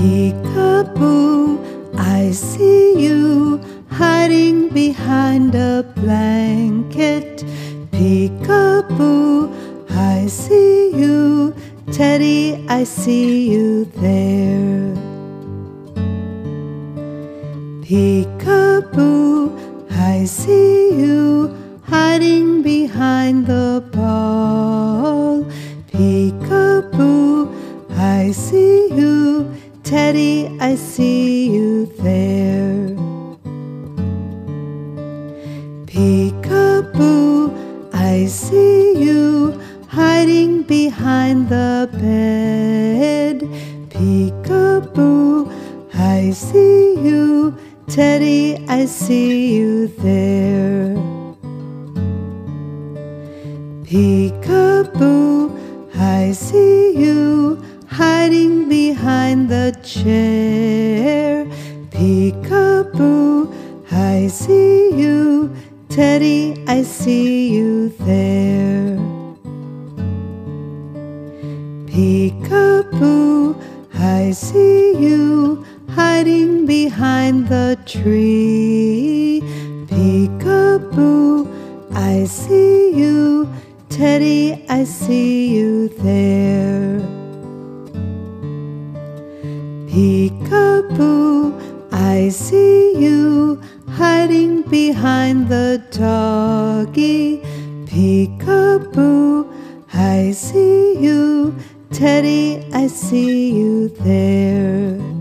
Peekaboo, I see you hiding behind a blanket. Peekaboo, I see you. Teddy, I see you there. Peekaboo, I see you hiding behind the ball. Peekaboo, I see you. Teddy, I see you there. Peekaboo, I see you hiding behind the bed. Peekaboo, I see you. Teddy, I see you there. Peekaboo, I see you hiding behind the chair. Peekaboo, I see you. Teddy, I see you there. Peekaboo, I see you hiding behind the tree. Peekaboo, I see you. Teddy, I see you there. Peekaboo, I see you hiding behind the doggy. Peekaboo, I see you. Teddy, I see you there.